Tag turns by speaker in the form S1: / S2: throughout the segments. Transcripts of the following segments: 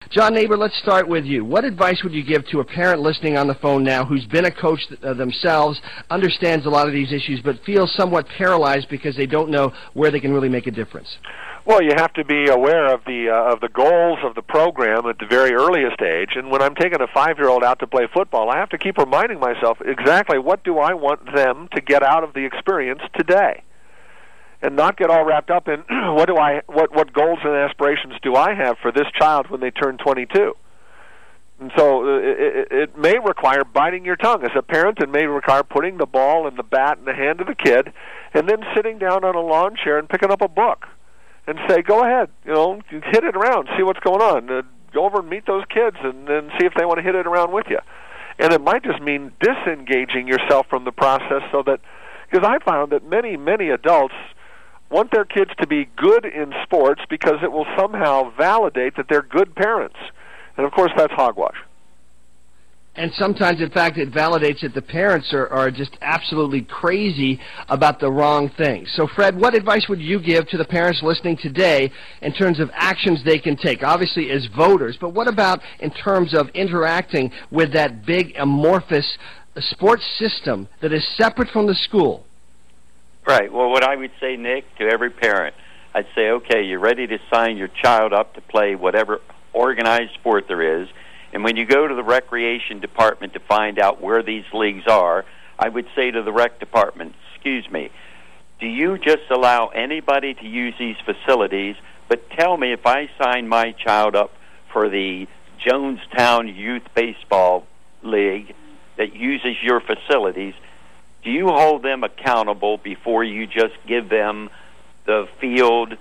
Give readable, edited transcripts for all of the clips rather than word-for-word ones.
S1: John Neighbor, let's start with you. What advice would you give to a parent listening on the phone now who's been a coach themselves, understands a lot of these issues, but feels somewhat paralyzed because they don't know where they can really make a difference?
S2: Well, you have to be aware of the goals of the program at the very earliest age. And when I'm taking a 5-year-old out to play football, I have to keep reminding myself exactly what do I want them to get out of the experience today, and not get all wrapped up in what goals and aspirations do I have for this child when they turn 22. And so it may require biting your tongue as a parent. It may require putting the ball and the bat in the hand of the kid, and then sitting down on a lawn chair and picking up a book and say, go ahead, hit it around, see what's going on. Go over and meet those kids and then see if they want to hit it around with you. And it might just mean disengaging yourself from the process, so that, because I found that many, many adults want their kids to be good in sports because it will somehow validate that they're good parents. And, of course, that's hogwash.
S1: And sometimes, in fact, it validates that the parents are just absolutely crazy about the wrong thing. So, Fred, what advice would you give to the parents listening today in terms of actions they can take, obviously as voters, but what about in terms of interacting with that big amorphous sports system that is separate from the school?
S3: Right. Well, what I would say, Nick, to every parent, I'd say, okay, you're ready to sign your child up to play whatever organized sport there is. And when you go to the recreation department to find out where these leagues are, I would say to the rec department, excuse me, do you just allow anybody to use these facilities, but tell me if I sign my child up for the Jonestown Youth Baseball League that uses your facilities, do you hold them accountable before you just give them the field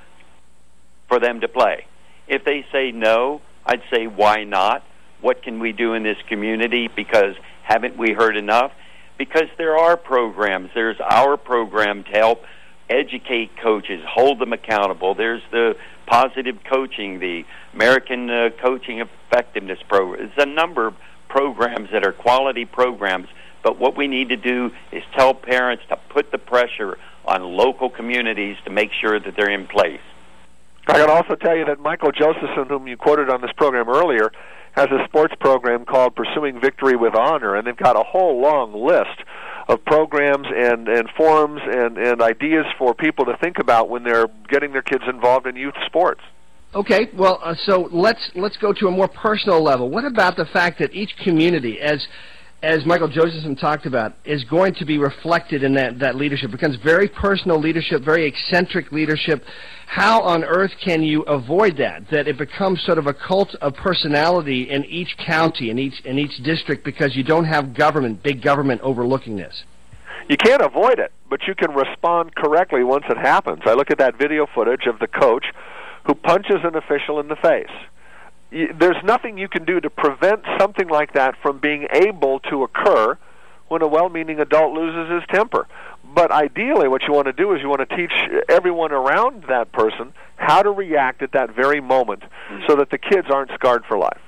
S3: for them to play? If they say no, I'd say, why not? What can we do in this community? Because haven't we heard enough? Because there are programs. There's our program to help educate coaches, hold them accountable. There's the positive coaching, the American Coaching Effectiveness Program. There's a number of programs that are quality programs. But what we need to do is tell parents to put the pressure on local communities to make sure that they're in place.
S2: I can also tell you that Michael Josephson, whom you quoted on this program earlier, has a sports program called Pursuing Victory with Honor, and they've got a whole long list of programs and forums and ideas for people to think about when they're getting their kids involved in youth sports.
S1: Okay, well, so let's go to a more personal level. What about the fact that each community, as Michael Josephson talked about, is going to be reflected in that leadership? It becomes very personal leadership, very eccentric leadership. How on earth can you avoid that it becomes sort of a cult of personality in each county, in each district, because you don't have big government overlooking this?
S2: You can't avoid it, but you can respond correctly once it happens. I look at that video footage of the coach who punches an official in the face. There's nothing you can do to prevent something like that from being able to occur when a well-meaning adult loses his temper. But ideally, what you want to do is you want to teach everyone around that person how to react at that very moment so that the kids aren't scarred for life.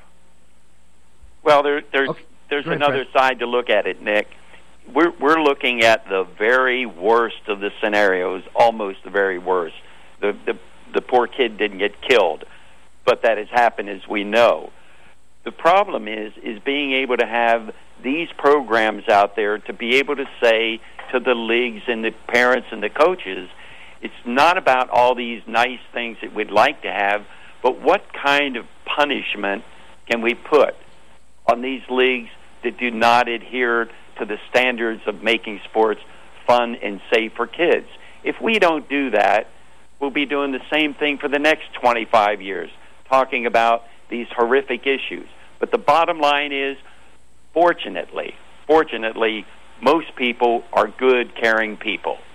S3: Well, there's another side to look at it, Nick. We're looking at the very worst of the scenarios, almost the very worst. The poor kid didn't get killed, but that has happened, as we know. The problem is being able to have these programs out there to be able to say to the leagues and the parents and the coaches, it's not about all these nice things that we'd like to have, but what kind of punishment can we put on these leagues that do not adhere to the standards of making sports fun and safe for kids? If we don't do that, we'll be doing the same thing for the next 25 years, talking about these horrific issues. But the bottom line is, fortunately, most people are good, caring people.